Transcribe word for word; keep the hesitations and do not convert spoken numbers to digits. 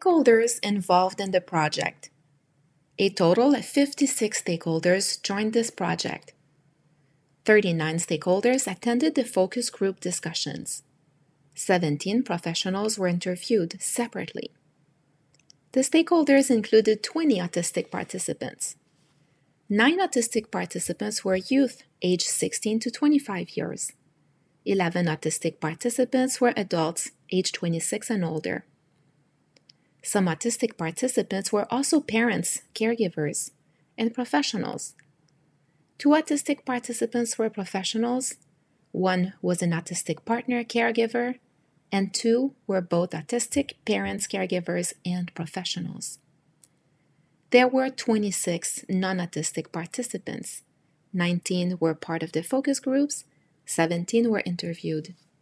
stakeholders involved in the project. A total of fifty-six stakeholders joined this project. thirty-nine stakeholders attended the focus group discussions. seventeen professionals were interviewed separately. The stakeholders included twenty autistic participants. Nine autistic participants were youth aged sixteen to twenty-five years. eleven autistic participants were adults aged twenty-six and older. Some autistic participants were also parents, caregivers, and professionals. Two autistic participants were professionals, one was an autistic partner caregiver, and two were both autistic parents, caregivers, and professionals. There were twenty-six non-autistic participants. nineteen were part of the focus groups, seventeen were interviewed,